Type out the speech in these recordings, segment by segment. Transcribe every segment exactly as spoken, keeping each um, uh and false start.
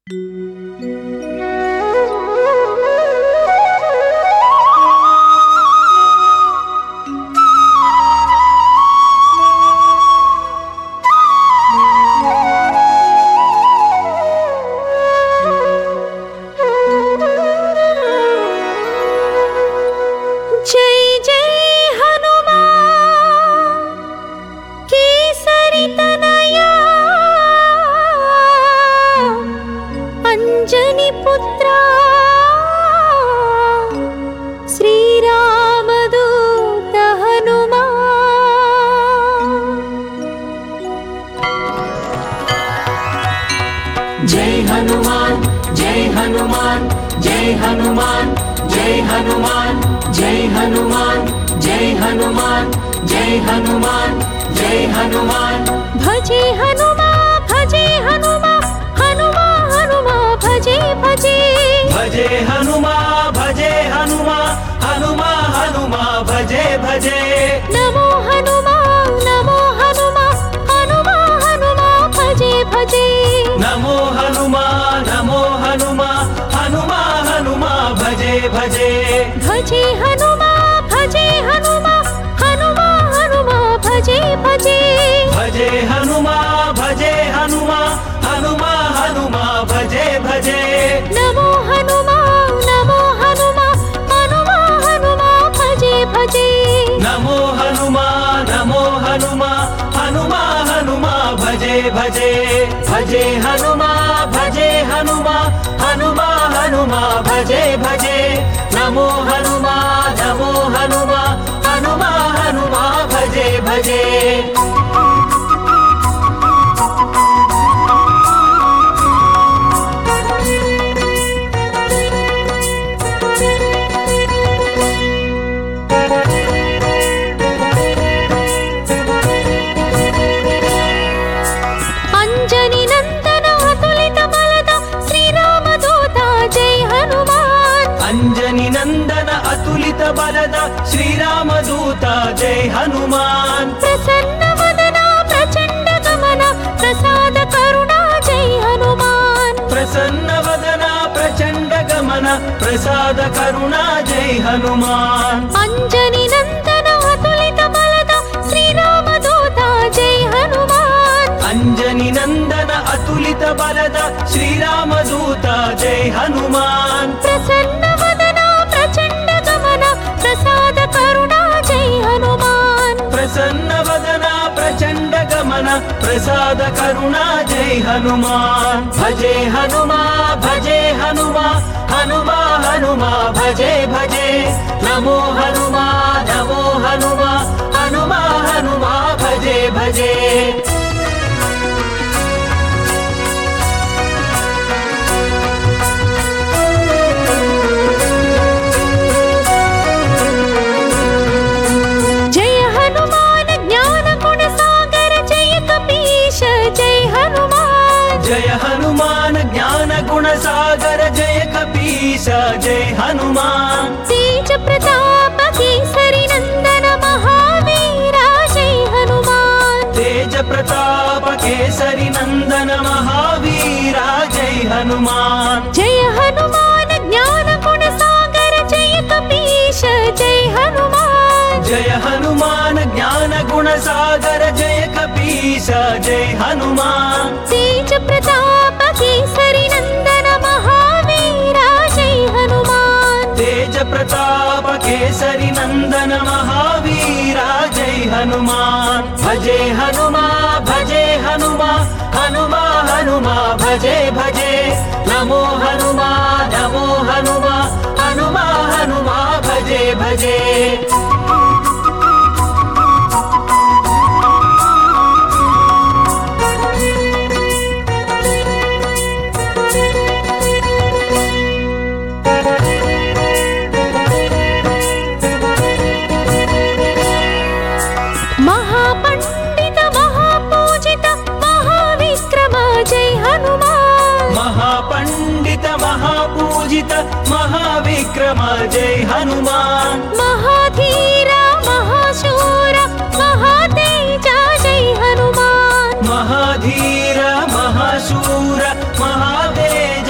प्रसाद करुणा जय हनुमान अंजनी नंदन अतुलित बलद श्रीराम दूता जय हनुमान अंजनी नंदन अतुलित बलद श्रीराम दूता जय हनुमान प्रसन्न वदन प्रचंड गमन प्रसाद करुणा जय हनुमान प्रसन्न वदन प्रचंड गमन प्रसाद करुणा जय हनुमान भजे हनुमा भजे हनुमा हनुमा हनुमा भजे भजे नमो हनुमा नमो हनुमा हनुमा हनुमा भजे भजे जय हनुमान ज्ञान गुण सागर जय कपीश जय हनुमान जय हनुमान ज्ञान गुण सागर जय कपीश जय हनुमान तेज प्रताप केसरी नंदन महावीरा जय हनुमान तेज प्रताप केसरी नंदन महावीरा जय हनुमान जय हनुमान ज्ञान गुण सागर जय कपीश जय हनुमान जय हनुमान ज्ञान गुण सागर जय कपीश जय हनुमान तेज प्रताप केसरी नंदन महावीरा जय हनुमान तेज प्रताप केसरी नंदन महावीरा जय हनुमान भजे हनुमा भजे हनुमा हनुमा हनुमा भजे भजे नमो हनुमा नमो हनुमा हनुमा हनुमा भजे भजे महापंडित महापूजित महाविक्रम जय हनुमान महापंडित महापूजित महाविक्रम जय हनुमान महाधीर महाशूर महातेज जय हनुमान महाधीर महाशूर महातेज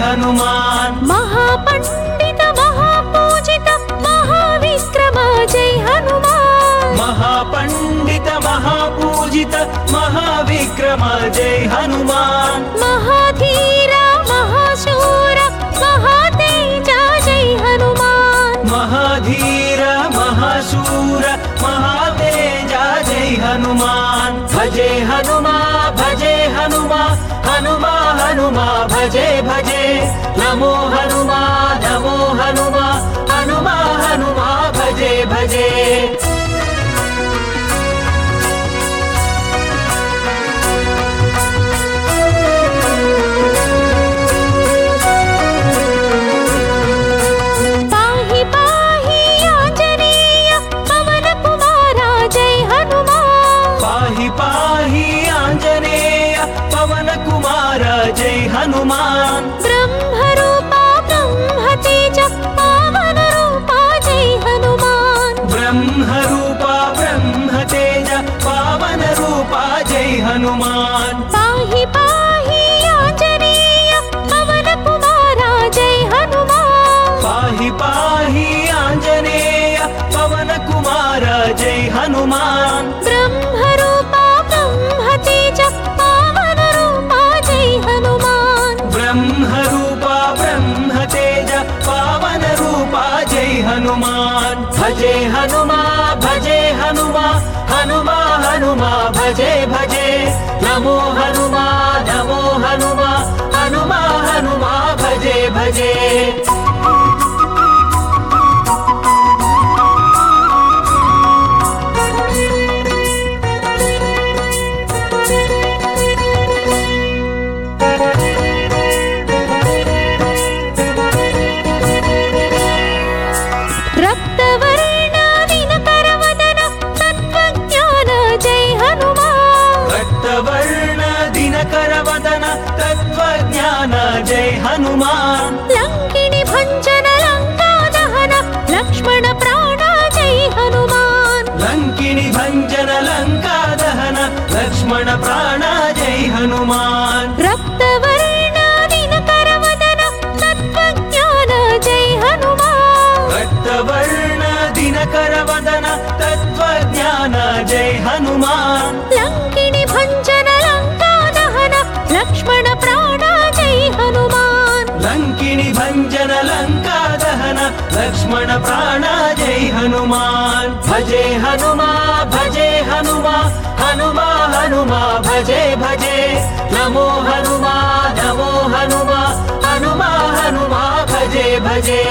हनुमान महापंडित महापूजित महाविक्रम जय हनुमान महापंडित महापूजित महाविक्रम जय हनुमान महाधीर महाशूर महातेज जय हनुमान महाधीर महाशूर महातेज जय हनुमान भजे हनुमा भजे हनुमा हनुमा हनुमा भजे भजे नमो हनुमा नमो हनुमा हनुमा हनुमा भजे भजे पाहि पाहि आंजनेय पवन कुमारा जय हनुमान पाहि पाहि आंजनेय पवन कुमार जय हनुमान ब्रह्मरूपा ब्रह्मतेज पावन रूपा जय हनुमान ब्रह्मरूपा ब्रह्मतेज पावन रूपा जय हनुमान पाहि पाहि आंजनेय पवन कुमारा जय हनुमान पाहि पाहि आंजनेय पवन कुमार जय हनुमान ब्रह्मरूपा ब्रह्मतेज पावन रूपा जय हनुमान ब्रह्मरूपा ब्रह्मतेज पावन रूपा जय हनुमान भजे हनुमा भजे हनुमा हनुमा हनुमा भजे भजे नमो हनुमा नमो हनुमा हनुमा हनुमा भजे भजे रक्तवर्ण दिनकरवदन तत्त्वज्ञान जय हनुमान रक्तवर्ण दिनकर वदन तत्त्वज्ञान जय हनुमान लंकिनी भंजन लंका दहन लक्ष्मण प्राण जय हनुमान लंकिनी भंजन लंका दहन लक्ष्मण प्राण जय हनुमान रक्तवर्ण दिनकरवदन तत्त्वज्ञान जय हनुमान रक्तवर्ण दिनकर वदन तत्त्वज्ञान जय हनुमान लंकिनी भंजन लंका दहन लक्ष्मण प्राण जय हनुमान लंकिनी भंजन लंका दहन लक्ष्मण प्राण जय हनुमान भजे हनुमा भजे हनुमा हनुमा हनुमा भजे भजे नमो हनुमा नमो हनुमा हनुमा हनुमा भजे भजे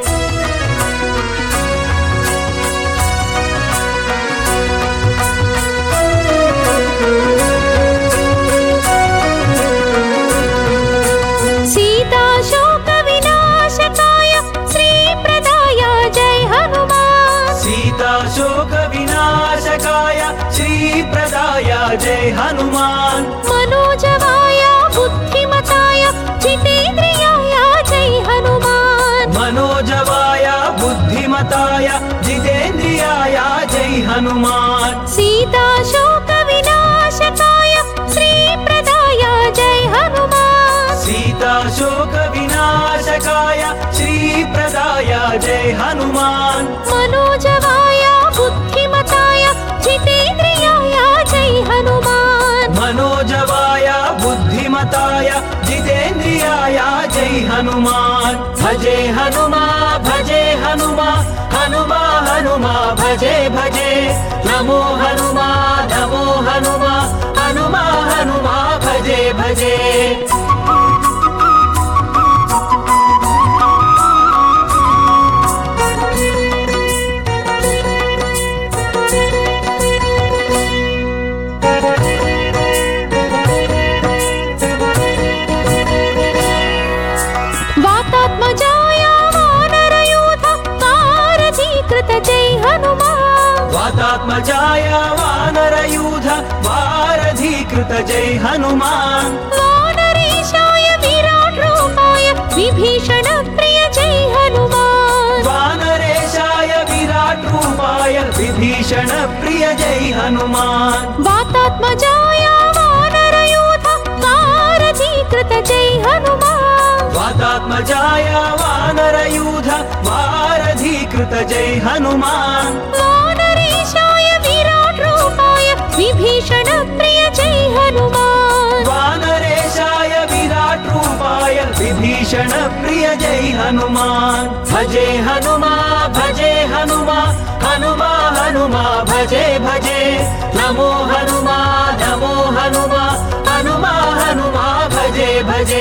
सीता शोक विनाशकाय श्री प्रदाय जय हनुमान सीता शोक विनाशकाय श्री प्रदाय जय हनुमान मनोजवाय बुद्धिमताय जितेन्द्रियाय जय हनुमान मनोजवाय बुद्धिमताय जितेन्द्रियाय जय हनुमान सीता शोक विनाशकाय श्री प्रदाय जय हनुमान सीता शोक विनाशकाय श्री प्रदाय जय हनुमान मनोजवाय बुद्धिमताय जितेन्द्रियाय जय हनुमान मनोजवाय बुद्धिमताय जितेन्द्रियाय जय हनुमान भजे हनुमा भजे हनुमा हनुमा हनुमा भजे भजे नमो हनुमा नमो हनुमा हनुमा हनुमा भजे भजे वातात्मजाय वानरयूथ वारधीकृत जय हनुमान वातात्मजाय वानरयूथ वारधीकृत जय हनुमान वानरेशाय विराट रूपाय विभीषण प्रिय जय हनुमान वानरेशाय विराट रूपाय विभीषण प्रिय जय हनुमान वातात्मजाय वानरयूथ वारधीकृत जय हनुमान वातात्मजाय वानरयूथ वारधीकृत जय हनुमान वानरेशाय विराट रूपाय विभीषण प्रिय जय हनुमान वानरेशाय विराट रूपाय विभीषण प्रिय जय हनुमान भजे हनुमा भजे हनुमा हनुमा हनुमा भजे भजे नमो हनुमा नमो हनुमा हनुमा हनुमा भजे भजे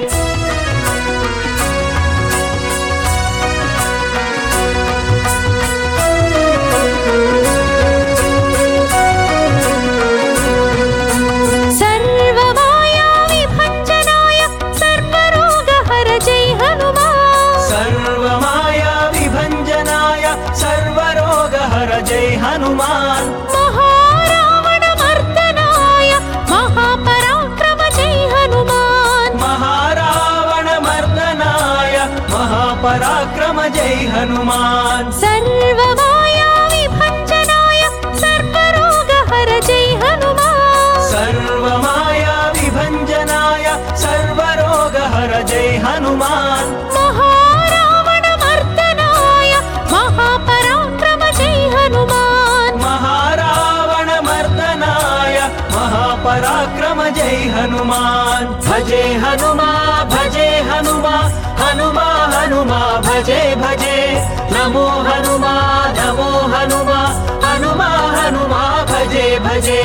जय हनुमान महारावण मर्दनाय महापराक्रम जय हनुमान महारावण मर्दनाय महापराक्रम जय हनुमान सर्वमाया विभंजनाय सर्वरोगहर जय हनुमान सर्वमाया विभंजनाय सर्वरोगहर जय हनुमान महारावण मर्दनाय महापराक्रम जय हनुमान महारावण मर्दनाय महापराक्रम जय हनुमान भजे हनुमा भजे हनुमा हनुमा हनुमा भजे भजे नमो हनुमा नमो हनुमा हनुमा हनुमा भजे भजे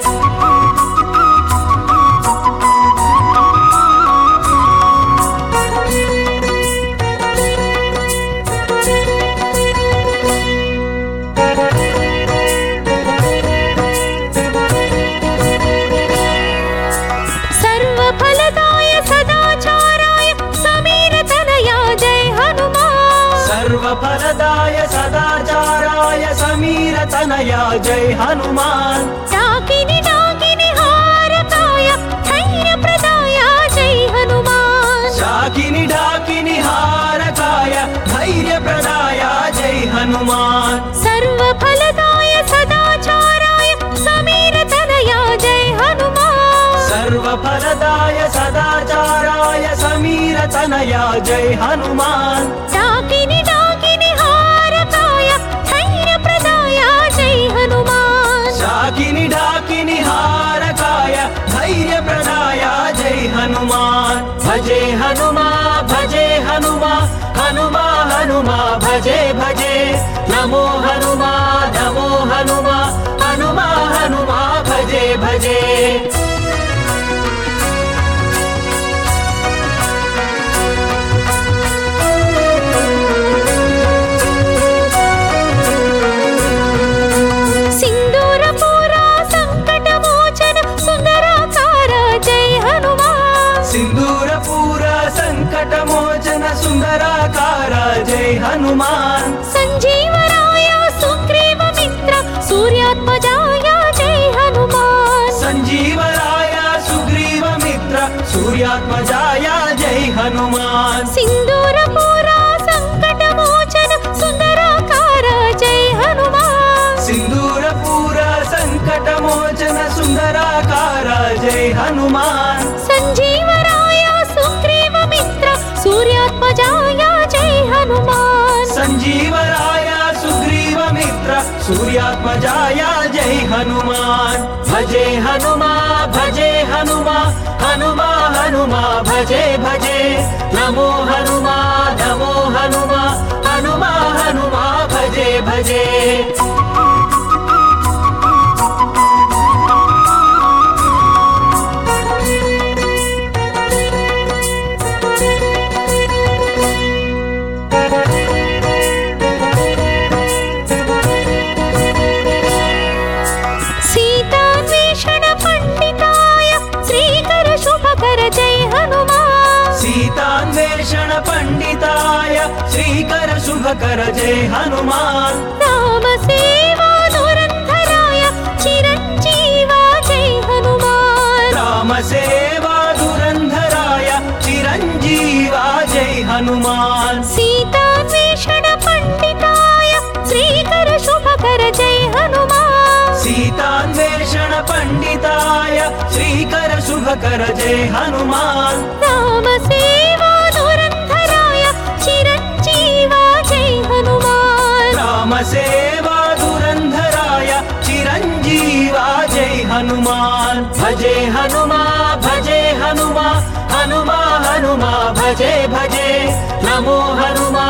सर्वफलदाय सदाचाराय समीर तनया जय हनुमान डाकिनी डाकिनी हारकाय धैर्य प्रदाय जय हनुमान डाकिनी डाकिनी हारकाय धैर्य प्रदाय जय हनुमान सर्वफलदाय सदाचाराय समीर तनया जय हनुमान सर्वफलदाय सदाचाराय समीर तनया जय हनुमान डाकिनी डाकिनी हारकाय धैर्य प्रदाय जय हनुमान डाकिनी डाकिनी हारकाय धैर्य प्रदाय जय हनुमान भजे हनुमा भजे हनुमा हनुमा हनुमा भजे भजे नमो हनुमा नमो हनुमा हनुमा हनुमा भजे भजे सिंदूरपूर संकटमोचन सुंदराकार जय हनुमान संजीवराय सुग्रीव मित्र सूर्यात्मजाय जय हनुमान संजीवराय सुग्रीव मित्र सूर्यात्मजाय जय हनुमान सिंदूरपूर संकटमोचन सुंदराकार जय हनुमान सिंदूरपूर संकटमोचन सुंदराकार जय हनुमान संजीवराय सुग्रीव मित्र सूर्यात्मजाय जय हनुमान संजीवराय सुग्रीव मित्र सूर्यात्मजाय जय हनुमान भजे हनुमा भजे हनुमा हनुमा हनुमा भजे भजे नमो हनुमा नमो हनुमा हनुमा हनुमा भजे भजे सीतान्वेषण पंडिताय श्रीकर शुभकर जय हनुमान राम सेवा धुरंधराय चिरंजीवा जय हनुमान राम सेवा धुरंधराय चिरंजीवा जय हनुमान सीतान्वेषण पंडिताय श्रीकर शुभकर जय हनुमान सीतान्वेषण पंडिताय श्रीकर शुभकर जय हनुमान राम सेवा रामसेवा धुरन्धराय चिरञ्जीवा जय हनुमान् भजे हनुमा भजे हनुमा हनुमा हनुमा भजे भजे नमो हनुमा